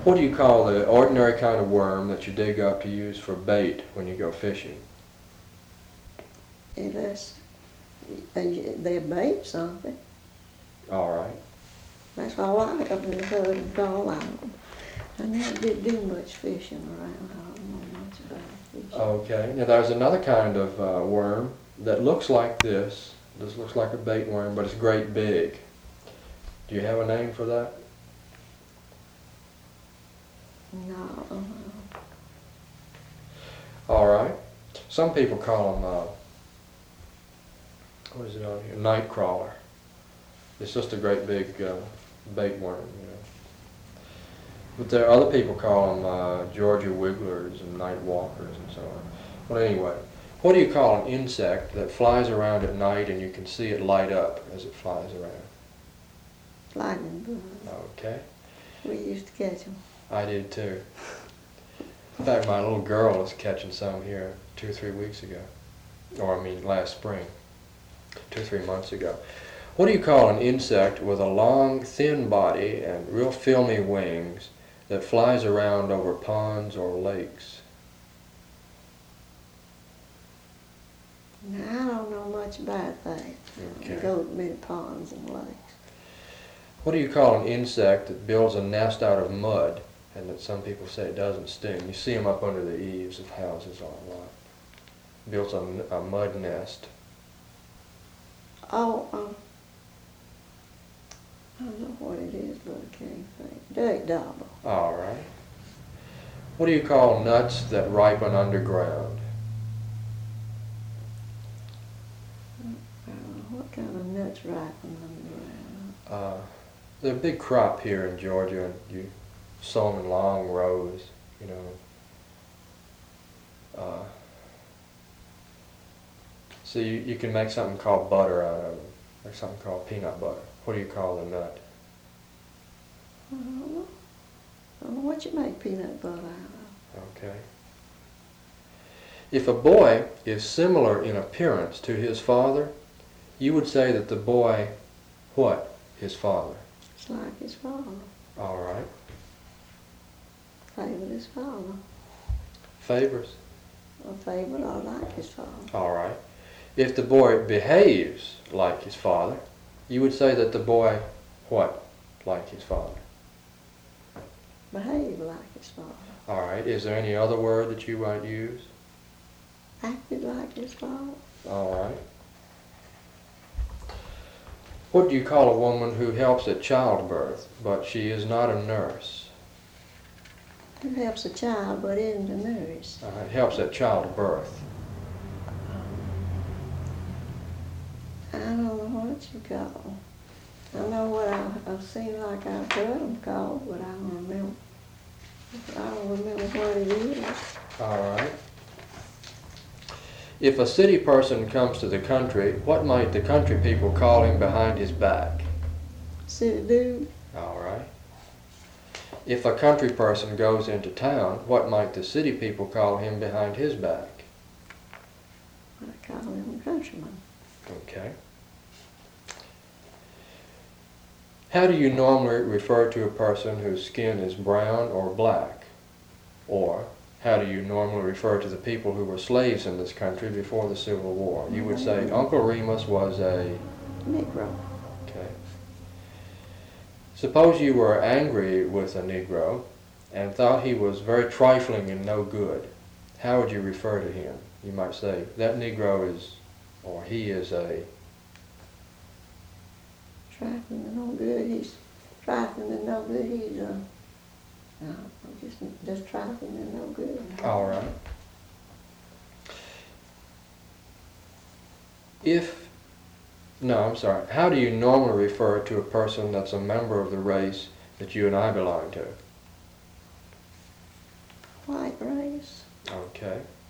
What do you call the ordinary kind of worm that you dig up to use for bait when you go fishing? They're bait something. All right. That's all I ever heard of all of them. I never did do much fishing around. I don't know much about fishing. Okay. Now there's another kind of worm that looks like this. This looks like a bait worm, but it's great big. Do you have a name for that? No. All right. Some people call them, what is it on here? Night crawler. It's just a great big bait worm, you know. But there are other people call them Georgia wigglers and night walkers and so on. Well, anyway, what do you call an insect that flies around at night and you can see it light up as it flies around? Lightning bug. Okay. We used to catch them. I did too. In fact, my little girl was catching some here 2 or 3 weeks ago. Or I mean last spring, 2 or 3 months ago. What do you call an insect with a long, thin body and real filmy wings that flies around over ponds or lakes? Now, I don't know much about that. Okay. I go to many ponds and lakes. What do you call an insect that builds a nest out of mud and that some people say it doesn't sting? You see them up under the eaves of houses a lot. Builds a mud nest. Oh, I don't know what it is, but I can't think. Dirt dauber. All right. What do you call nuts that ripen underground? What kind of nuts ripen underground? They're a big crop here in Georgia, and you sow them in long rows, you know. So you can make something called butter out of them, or something called peanut butter. What do you call the nut? I don't know. I don't know what you make peanut butter out of. Okay. If a boy is similar in appearance to his father, you would say that the boy, what? His father. It's like his father. All right. Favorite his father. Favors. A favorite or like his father. All right. If the boy behaves like his father, you would say that the boy, what? Like his father. Behave like his father. All right. Is there any other word that you might use? Acted like his father. All right. What do you call a woman who helps at childbirth, but she is not a nurse? Who helps a child but isn't a nurse? Helps at childbirth. I don't know what you call. I know what I've seen like I've heard them called, but I don't remember. I don't remember what it is. All right. If a city person comes to the country, what might the country people call him behind his back? City dude. All right. If a country person goes into town, what might the city people call him behind his back? I call him a countryman. Okay. How do you normally refer to a person whose skin is brown or black? Or how do you normally refer to the people who were slaves in this country before the Civil War? You would say Uncle Remus was a Negro. Okay. Suppose you were angry with a Negro and thought he was very trifling and no good. How would you refer to him? You might say, that Negro is, or he is a... Trifling and no good. He's trifling and no good. He's no, just trifling and no good. All right. How do you normally refer to a person that's a member of the race that you and I belong to? White race. Okay.